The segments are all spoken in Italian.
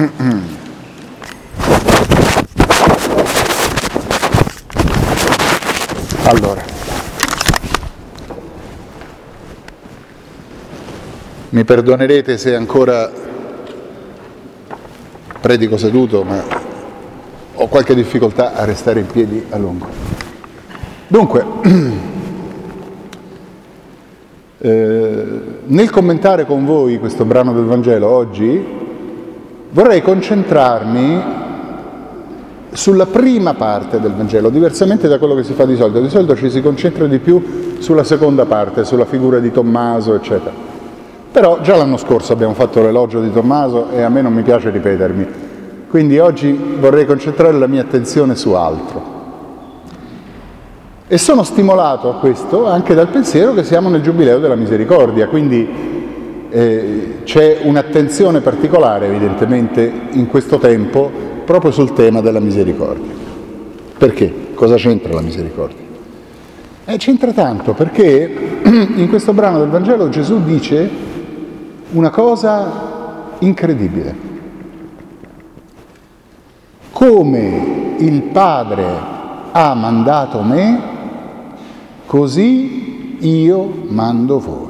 Allora, mi perdonerete se ancora predico seduto, ma ho qualche difficoltà a restare in piedi a lungo. Dunque, nel commentare con voi questo brano del Vangelo oggi, vorrei concentrarmi sulla prima parte del Vangelo, diversamente da quello che si fa di solito. Di solito ci si concentra di più sulla seconda parte, sulla figura di Tommaso, eccetera. Però già l'anno scorso abbiamo fatto l'elogio di Tommaso e a me non mi piace ripetermi. Quindi oggi vorrei concentrare la mia attenzione su altro. E sono stimolato a questo anche dal pensiero che siamo nel Giubileo della Misericordia, quindi c'è un'attenzione particolare evidentemente in questo tempo proprio sul tema della misericordia. Perché? Cosa c'entra la misericordia? C'entra tanto perché in questo brano del Vangelo Gesù dice una cosa incredibile. Come il Padre ha mandato me, così io mando voi.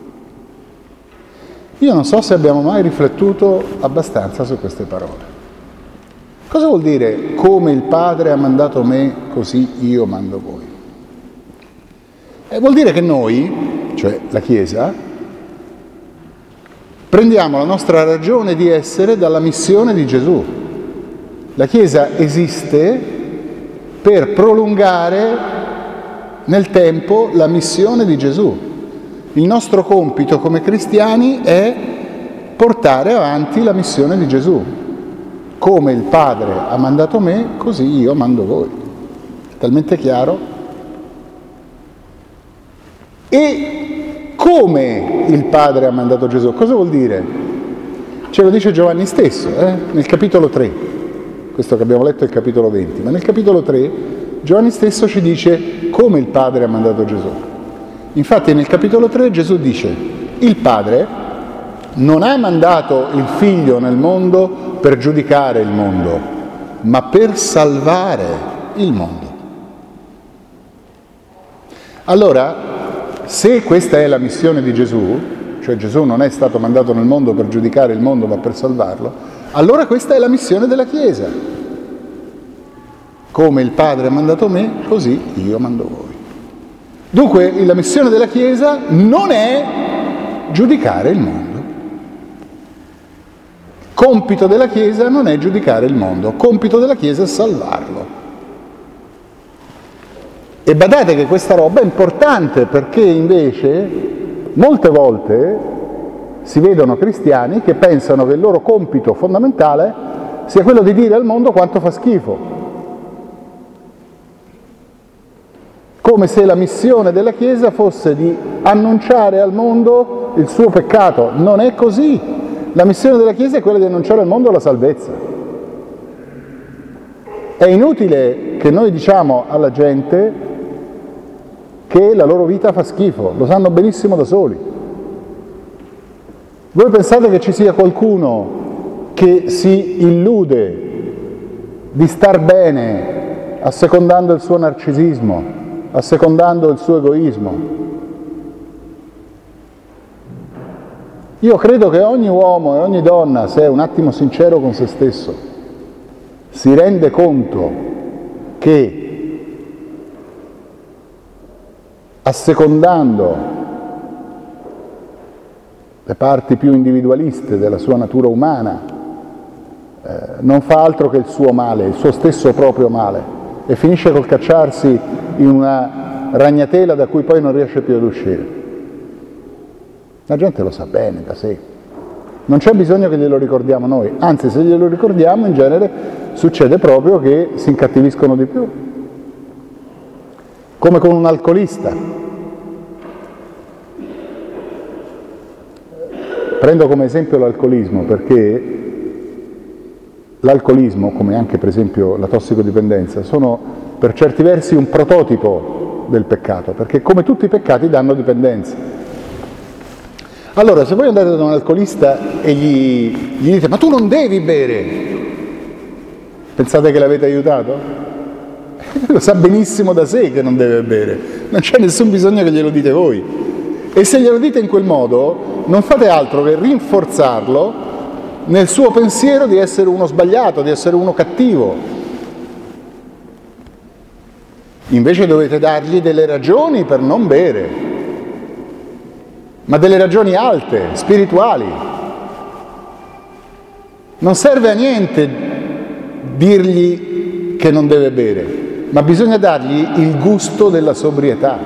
Io non so se abbiamo mai riflettuto abbastanza su queste parole. Cosa vuol dire come il Padre ha mandato me, così io mando voi? Vuol dire che noi, cioè la Chiesa, prendiamo la nostra ragione di essere dalla missione di Gesù. La Chiesa esiste per prolungare nel tempo la missione di Gesù. Il nostro compito come cristiani è portare avanti la missione di Gesù. Come il Padre ha mandato me, così io mando voi. Talmente chiaro? E come il Padre ha mandato Gesù? Cosa vuol dire? Ce lo dice Giovanni stesso, nel capitolo 3. Questo che abbiamo letto è il capitolo 20, ma nel capitolo 3 Giovanni stesso ci dice come il Padre ha mandato Gesù. Infatti nel capitolo 3 Gesù dice: il Padre non ha mandato il Figlio nel mondo per giudicare il mondo, ma per salvare il mondo. Allora, se questa è la missione di Gesù, cioè Gesù non è stato mandato nel mondo per giudicare il mondo, ma per salvarlo, allora questa è la missione della Chiesa. Come il Padre ha mandato me, così io mando voi. Dunque, la missione della Chiesa non è giudicare il mondo. Compito della Chiesa non è giudicare il mondo, compito della Chiesa è salvarlo. E badate che questa roba è importante perché invece molte volte si vedono cristiani che pensano che il loro compito fondamentale sia quello di dire al mondo quanto fa schifo. Come se la missione della Chiesa fosse di annunciare al mondo il suo peccato. Non è così. La missione della Chiesa è quella di annunciare al mondo la salvezza. È inutile che noi diciamo alla gente che la loro vita fa schifo, lo sanno benissimo da soli. Voi pensate che ci sia qualcuno che si illude di star bene assecondando il suo narcisismo, assecondando il suo egoismo? Io credo che ogni uomo e ogni donna, se è un attimo sincero con se stesso, si rende conto che assecondando le parti più individualiste della sua natura umana non fa altro che il suo male, il suo stesso proprio male, e finisce col cacciarsi in una ragnatela da cui poi non riesce più ad uscire. La gente lo sa bene da sé, non c'è bisogno che glielo ricordiamo noi, anzi se glielo ricordiamo in genere succede proprio che si incattiviscono di più, come con un alcolista. Prendo come esempio l'alcolismo perché l'alcolismo, come anche per esempio la tossicodipendenza, sono per certi versi un prototipo del peccato, perché come tutti i peccati danno dipendenza. Allora, se voi andate da un alcolista e gli dite ma tu non devi bere, pensate che l'avete aiutato? Lo sa benissimo da sé che non deve bere, non c'è nessun bisogno che glielo dite voi. E se glielo dite in quel modo, non fate altro che rinforzarlo nel suo pensiero di essere uno sbagliato, di essere uno cattivo. Invece dovete dargli delle ragioni per non bere, ma delle ragioni alte, spirituali. Non serve a niente dirgli che non deve bere, ma bisogna dargli il gusto della sobrietà.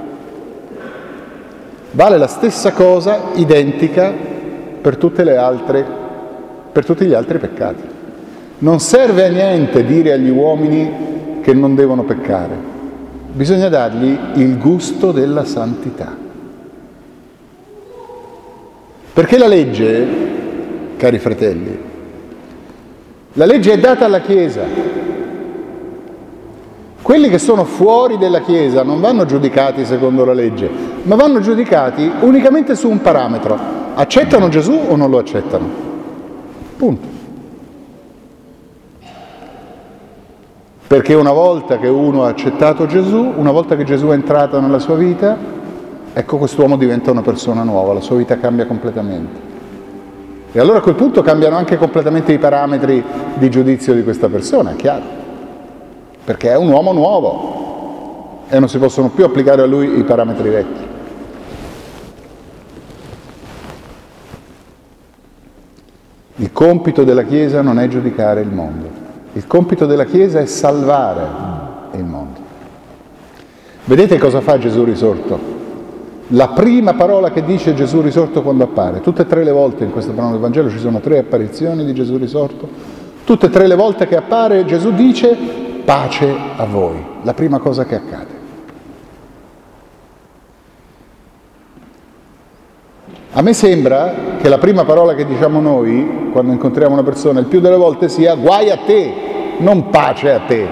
Vale la stessa cosa, identica, per tutti gli altri peccati. Non serve a niente dire agli uomini che non devono peccare, bisogna dargli il gusto della santità. Perché la legge, cari fratelli, la legge è data alla Chiesa. Quelli che sono fuori della Chiesa non vanno giudicati secondo la legge, ma vanno giudicati unicamente su un parametro: accettano Gesù o non lo accettano? Punto. Perché una volta che uno ha accettato Gesù, una volta che Gesù è entrato nella sua vita, ecco, quest'uomo diventa una persona nuova, la sua vita cambia completamente. E allora a quel punto cambiano anche completamente i parametri di giudizio di questa persona, è chiaro. Perché è un uomo nuovo e non si possono più applicare a lui i parametri vecchi. Il compito della Chiesa non è giudicare il mondo, il compito della Chiesa è salvare il mondo. Vedete cosa fa Gesù risorto? La prima parola che dice Gesù risorto quando appare, tutte e 3 le volte in questo brano del Vangelo ci sono 3 apparizioni di Gesù risorto, tutte e 3 le volte che appare Gesù dice pace a voi, la prima cosa che accade. A me sembra che la prima parola che diciamo noi quando incontriamo una persona il più delle volte sia guai a te, non pace a te.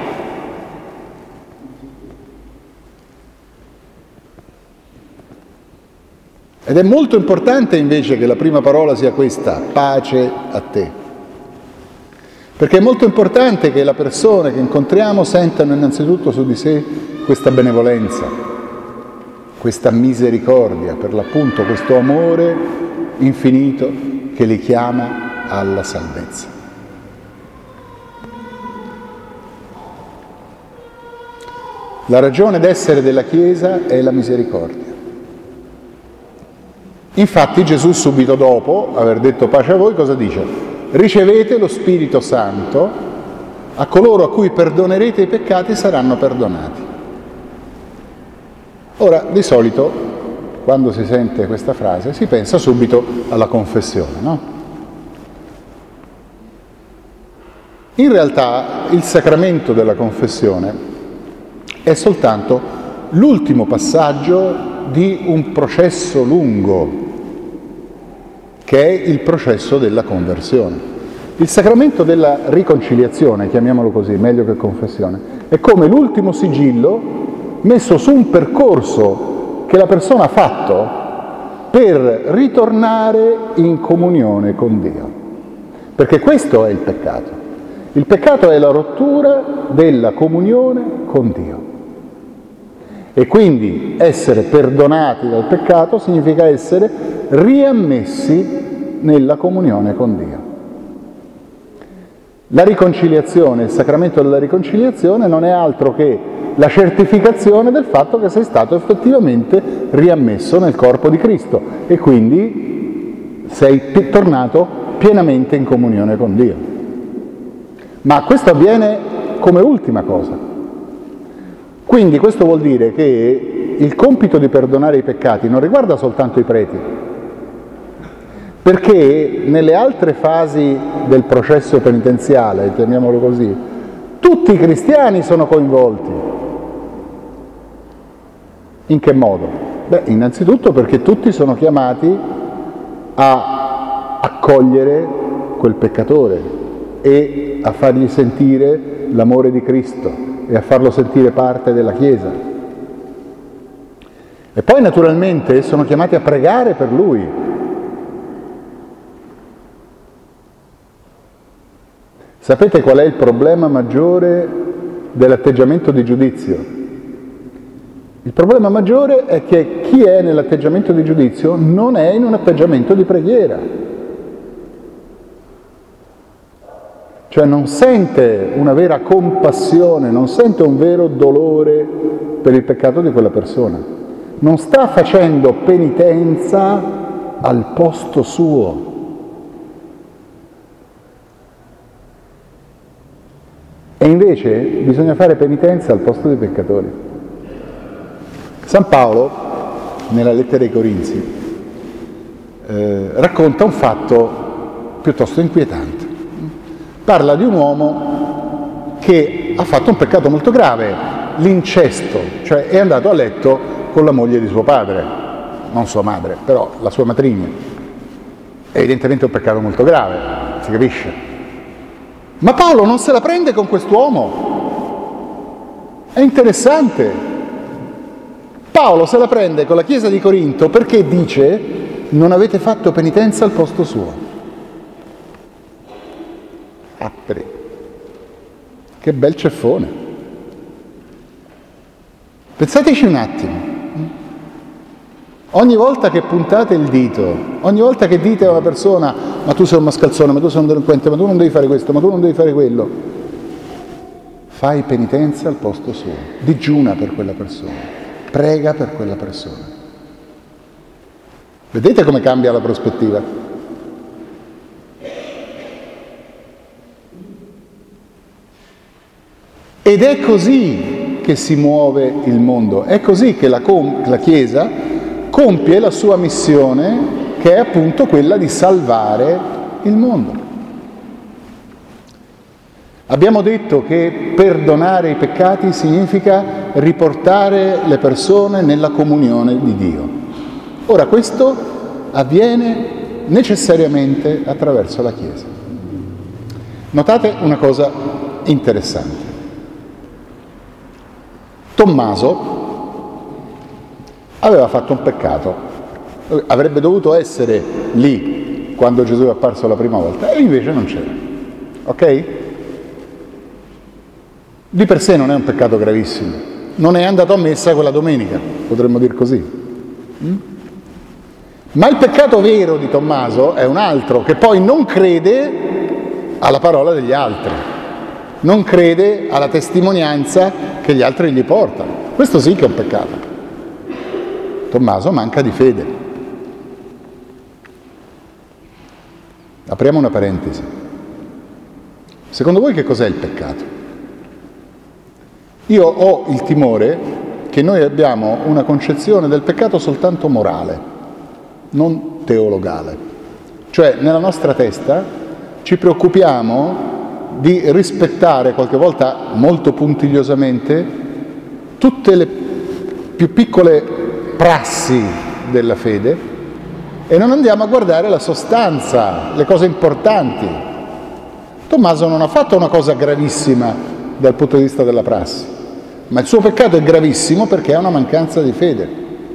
Ed è molto importante invece che la prima parola sia questa, pace a te. Perché è molto importante che le persone che incontriamo sentano innanzitutto su di sé questa benevolenza, questa misericordia, per l'appunto questo amore infinito che li chiama alla salvezza. La ragione d'essere della Chiesa è la misericordia. Infatti Gesù subito dopo aver detto pace a voi cosa dice? Ricevete lo Spirito Santo, a coloro a cui perdonerete i peccati saranno perdonati. Ora, di solito, quando si sente questa frase, si pensa subito alla confessione, no? In realtà il sacramento della confessione è soltanto l'ultimo passaggio di un processo lungo, che è il processo della conversione. Il sacramento della riconciliazione, chiamiamolo così, meglio che confessione, è come l'ultimo sigillo messo su un percorso che la persona ha fatto per ritornare in comunione con Dio. Perché questo è il peccato. Il peccato è la rottura della comunione con Dio. E quindi essere perdonati dal peccato significa essere riammessi nella comunione con Dio. La riconciliazione, il sacramento della riconciliazione non è altro che la certificazione del fatto che sei stato effettivamente riammesso nel corpo di Cristo e quindi sei tornato pienamente in comunione con Dio. Ma questo avviene come ultima cosa. Quindi questo vuol dire che il compito di perdonare i peccati non riguarda soltanto i preti, perché nelle altre fasi del processo penitenziale, chiamiamolo così, tutti i cristiani sono coinvolti. In che modo? Beh, innanzitutto perché tutti sono chiamati a accogliere quel peccatore e a fargli sentire l'amore di Cristo e a farlo sentire parte della Chiesa. E poi naturalmente sono chiamati a pregare per lui, Sapete qual è il problema maggiore dell'atteggiamento di giudizio? Il problema maggiore è che chi è nell'atteggiamento di giudizio non è in un atteggiamento di preghiera. Cioè non sente una vera compassione, non sente un vero dolore per il peccato di quella persona. Non sta facendo penitenza al posto suo. E invece bisogna fare penitenza al posto dei peccatori. San Paolo, nella lettera ai Corinzi, racconta un fatto piuttosto inquietante. Parla di un uomo che ha fatto un peccato molto grave, l'incesto, cioè è andato a letto con la moglie di suo padre, non sua madre, però la sua matrigna. È evidentemente un peccato molto grave, si capisce. Ma Paolo non se la prende con quest'uomo. È interessante. Paolo se la prende con la Chiesa di Corinto perché dice: non avete fatto penitenza al posto suo. Apri. Che bel ceffone. Pensateci un attimo. Ogni volta che puntate il dito, ogni volta che dite a una persona: ma tu sei un mascalzone, ma tu sei un delinquente, ma tu non devi fare questo, ma tu non devi fare quello, fai penitenza al posto suo, digiuna per quella persona. Prega per quella persona. Vedete come cambia la prospettiva? Ed è così che si muove il mondo, è così che la Chiesa compie la sua missione, che è appunto quella di salvare il mondo. Abbiamo detto che perdonare i peccati significa riportare le persone nella comunione di Dio. Ora, questo avviene necessariamente attraverso la Chiesa. Notate una cosa interessante. Tommaso aveva fatto un peccato, avrebbe dovuto essere lì quando Gesù è apparso la prima volta e invece non c'era. Ok? Di per sé non è un peccato gravissimo, non è andato a messa quella domenica, potremmo dire così. Ma il peccato vero di Tommaso è un altro, che poi non crede alla parola degli altri, non crede alla testimonianza che gli altri gli portano. Questo sì che è un peccato. Tommaso manca di fede. Apriamo una parentesi. Secondo voi che cos'è il peccato? Io ho il timore che noi abbiamo una concezione del peccato soltanto morale, non teologale. Cioè, nella nostra testa ci preoccupiamo di rispettare, qualche volta molto puntigliosamente, tutte le più piccole prassi della fede e non andiamo a guardare la sostanza, le cose importanti. Tommaso non ha fatto una cosa gravissima dal punto di vista della prassi, ma il suo peccato è gravissimo perché ha una mancanza di fede.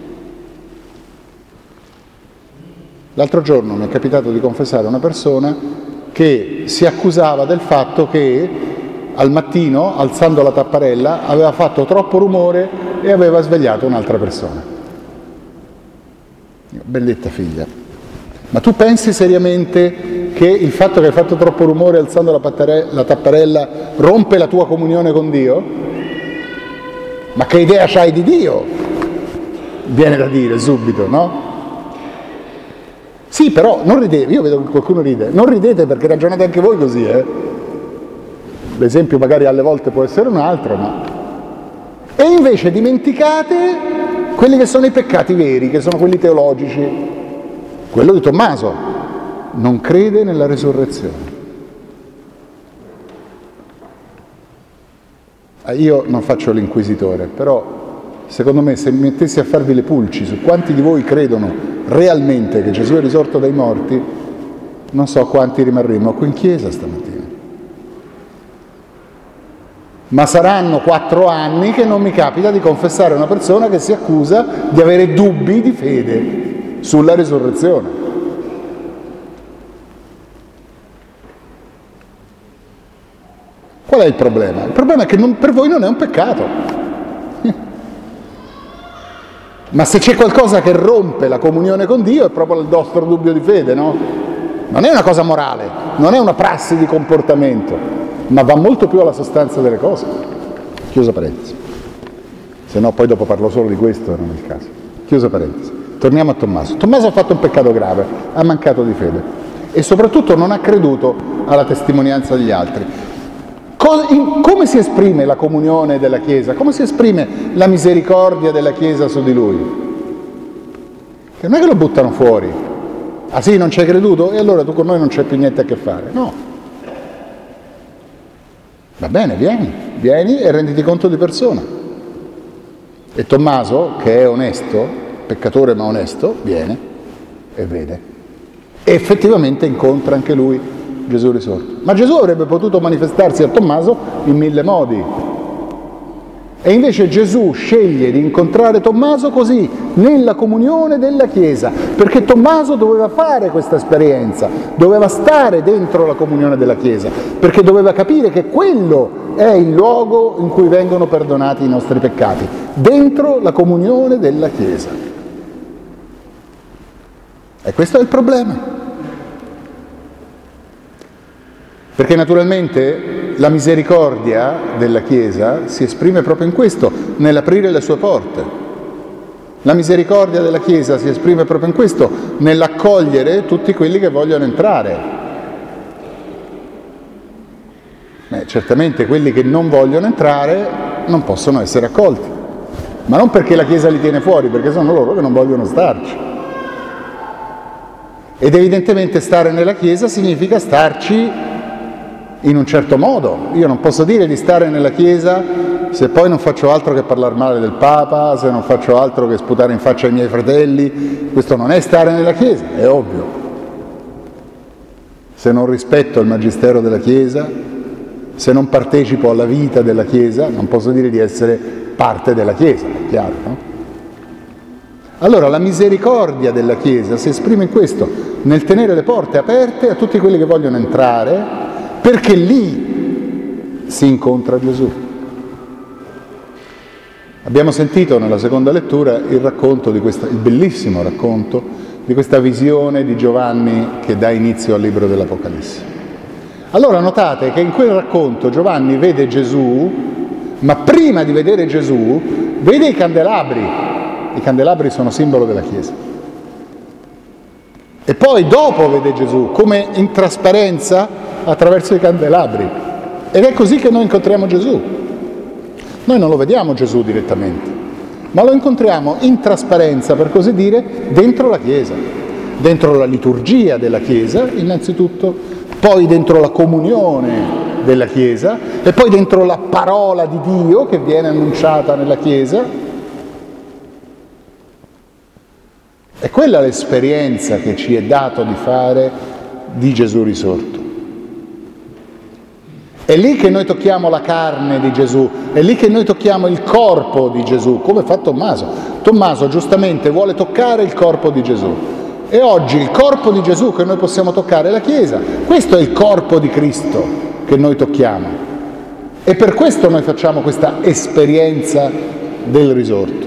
L'altro giorno mi è capitato di confessare a una persona che si accusava del fatto che al mattino, alzando la tapparella, aveva fatto troppo rumore e aveva svegliato un'altra persona. Benedetta figlia, ma tu pensi seriamente che il fatto che hai fatto troppo rumore alzando la tapparella rompe la tua comunione con Dio? Ma che idea c'hai di Dio? Viene da dire subito, no? Sì, però non ridete, io vedo che qualcuno ride, non ridete perché ragionate anche voi così, L'esempio magari alle volte può essere un altro, ma... E invece dimenticate quelli che sono i peccati veri, che sono quelli teologici. Quello di Tommaso, non crede nella resurrezione. Io non faccio l'inquisitore, però secondo me se mi mettessi a farvi le pulci su quanti di voi credono realmente che Gesù è risorto dai morti, non so quanti rimarremo qui in chiesa stamattina. Ma saranno 4 anni che non mi capita di confessare una persona che si accusa di avere dubbi di fede sulla risurrezione. Qual è il problema? Il problema è che per voi non è un peccato. Ma se c'è qualcosa che rompe la comunione con Dio è proprio il nostro dubbio di fede, no? Non è una cosa morale, non è una prassi di comportamento, ma va molto più alla sostanza delle cose. Chiusa parentesi. Se no poi dopo parlo solo di questo, non è il caso. Chiusa parentesi. Torniamo a Tommaso. Tommaso ha fatto un peccato grave, ha mancato di fede e soprattutto non ha creduto alla testimonianza degli altri. Come si esprime la comunione della Chiesa? Come si esprime la misericordia della Chiesa su di lui? Che non è che lo buttano fuori. Ah sì, non ci hai creduto? E allora tu con noi non c'è più niente a che fare. No. Va bene, vieni e renditi conto di persona. E Tommaso, che è onesto, peccatore ma onesto, viene e vede. E effettivamente incontra anche lui Gesù risorto. Ma Gesù avrebbe potuto manifestarsi a Tommaso in 1000 modi. E invece Gesù sceglie di incontrare Tommaso così, nella comunione della Chiesa, perché Tommaso doveva fare questa esperienza, doveva stare dentro la comunione della Chiesa, perché doveva capire che quello è il luogo in cui vengono perdonati i nostri peccati, dentro la comunione della Chiesa. E questo è il problema. Perché naturalmente la misericordia della Chiesa si esprime proprio in questo, nell'aprire le sue porte. La misericordia della Chiesa si esprime proprio in questo, nell'accogliere tutti quelli che vogliono entrare. Certamente quelli che non vogliono entrare non possono essere accolti, ma non perché la Chiesa li tiene fuori, perché sono loro che non vogliono starci. Ed evidentemente stare nella Chiesa significa starci in un certo modo. Io non posso dire di stare nella Chiesa se poi non faccio altro che parlare male del Papa, se non faccio altro che sputare in faccia ai miei fratelli. Questo non è stare nella Chiesa, è ovvio. Se non rispetto il magistero della Chiesa, se non partecipo alla vita della Chiesa, non posso dire di essere parte della Chiesa, è chiaro, no? Allora la misericordia della Chiesa si esprime in questo, nel tenere le porte aperte a tutti quelli che vogliono entrare, perché lì si incontra Gesù. Abbiamo sentito nella seconda lettura il bellissimo racconto di questa visione di Giovanni che dà inizio al libro dell'Apocalisse. Allora notate che in quel racconto Giovanni vede Gesù, ma prima di vedere Gesù vede i candelabri. I candelabri sono simbolo della Chiesa. E poi dopo vede Gesù, come in trasparenza, attraverso i candelabri. Ed è così che noi incontriamo Gesù. Noi non lo vediamo Gesù direttamente, ma lo incontriamo in trasparenza, per così dire, dentro la Chiesa, dentro la liturgia della Chiesa, innanzitutto, poi dentro la comunione della Chiesa, e poi dentro la parola di Dio che viene annunciata nella Chiesa. È quella l'esperienza che ci è dato di fare di Gesù risorto. È lì che noi tocchiamo la carne di Gesù, è lì che noi tocchiamo il corpo di Gesù, come fa Tommaso. Tommaso giustamente vuole toccare il corpo di Gesù. E oggi il corpo di Gesù che noi possiamo toccare è la Chiesa. Questo è il corpo di Cristo che noi tocchiamo. E per questo noi facciamo questa esperienza del risorto.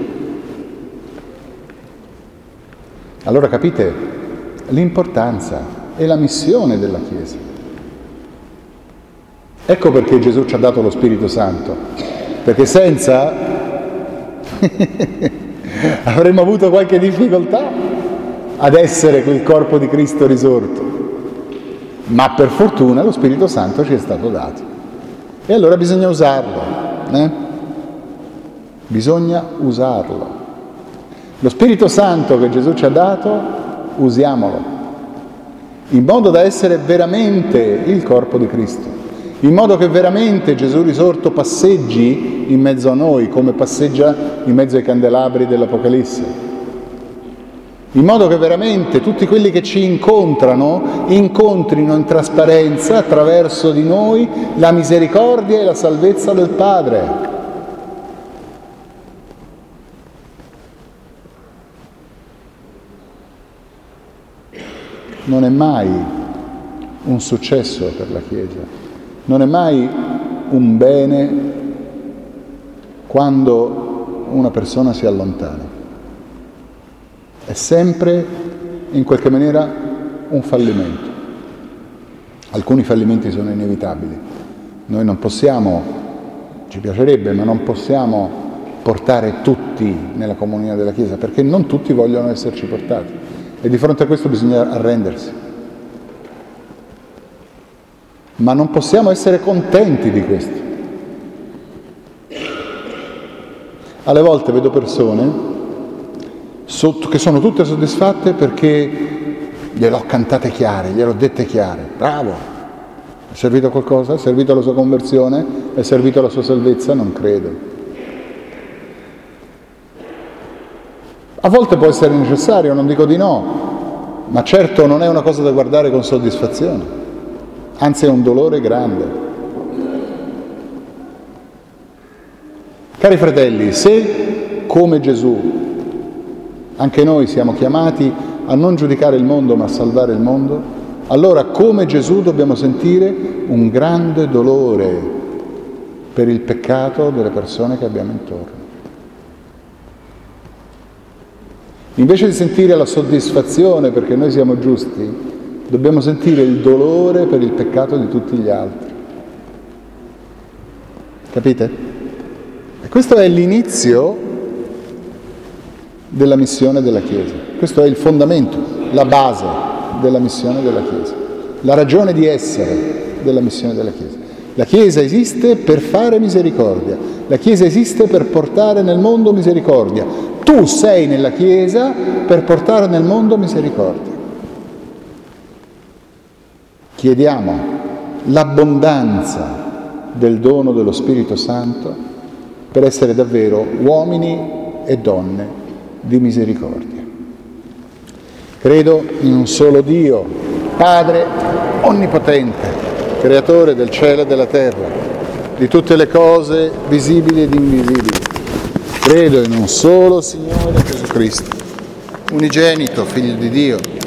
Allora capite l'importanza e la missione della Chiesa. Ecco perché Gesù ci ha dato lo Spirito Santo, perché senza avremmo avuto qualche difficoltà ad essere quel corpo di Cristo risorto, ma per fortuna lo Spirito Santo ci è stato dato e allora bisogna usarlo, bisogna usarlo. Lo Spirito Santo che Gesù ci ha dato, usiamolo, in modo da essere veramente il corpo di Cristo. In modo che veramente Gesù risorto passeggi in mezzo a noi, come passeggia in mezzo ai candelabri dell'Apocalisse. In modo che veramente tutti quelli che ci incontrano, incontrino in trasparenza, attraverso di noi, la misericordia e la salvezza del Padre. Non è mai un successo per la Chiesa. Non è mai un bene quando una persona si allontana. È sempre, in qualche maniera, un fallimento. Alcuni fallimenti sono inevitabili. Noi non possiamo, ci piacerebbe, ma non possiamo portare tutti nella comunione della Chiesa, perché non tutti vogliono esserci portati. E di fronte a questo bisogna arrendersi. Ma non possiamo essere contenti di questo. Alle volte vedo persone che sono tutte soddisfatte perché gliel'ho cantate chiare, gliel'ho dette chiare. Bravo! È servito a qualcosa? È servito alla sua conversione? È servito alla sua salvezza? Non credo. A volte può essere necessario, non dico di no, ma certo non è una cosa da guardare con soddisfazione. Anzi è un dolore grande. Cari fratelli, se come Gesù anche noi siamo chiamati a non giudicare il mondo ma a salvare il mondo, allora come Gesù dobbiamo sentire un grande dolore per il peccato delle persone che abbiamo intorno. Invece di sentire la soddisfazione perché noi siamo giusti, dobbiamo sentire il dolore per il peccato di tutti gli altri. Capite? E questo è l'inizio della missione della Chiesa. Questo è il fondamento, la base della missione della Chiesa. La ragione di essere della missione della Chiesa. La Chiesa esiste per fare misericordia. La Chiesa esiste per portare nel mondo misericordia. Tu sei nella Chiesa per portare nel mondo misericordia. Chiediamo l'abbondanza del dono dello Spirito Santo per essere davvero uomini e donne di misericordia. Credo in un solo Dio, Padre onnipotente, creatore del cielo e della terra, di tutte le cose visibili ed invisibili. Credo in un solo Signore Gesù Cristo, unigenito, Figlio di Dio,